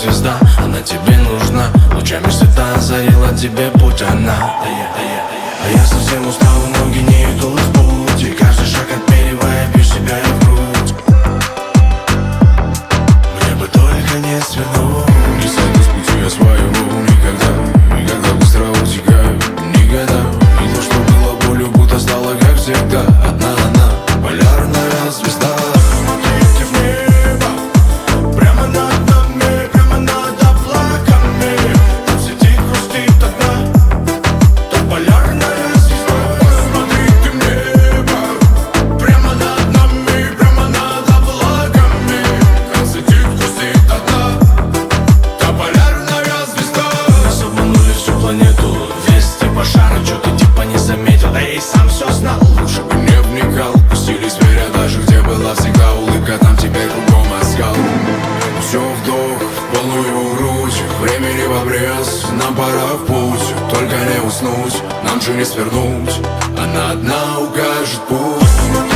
звезда, она тебе нужна. Лучами света озарила тебе путь она. А я совсем устал, ноги не идут в путь, и каждый шаг отмеривая, бьешь себя и в грудь. Мне бы только не свернуть. Не сойду с пути я своего никогда. И когда быстро утекаю, никогда. И то, что было болью, будто стало как всегда. Одна она, полярная звезда. Смотрите в небо, прямо над нами, прямо над облаками. Там сидит, грустит одна, та полярная звезда. Смотрите в небо, прямо над нами, прямо над облаками. Там сидит, грустит одна, та полярная звезда. Нас обманули всю планету, весь типа шара, чё ты типа не заметил, да я и сам все знал. Лучше бы не вникал, пустили зверя даже где была всегда улыбка, там теперь кругом оскал. Все вдох, в полную грудь, времени в обрез, нам пора в путь. Только не уснуть, нам же не свернуть, она одна укажет путь.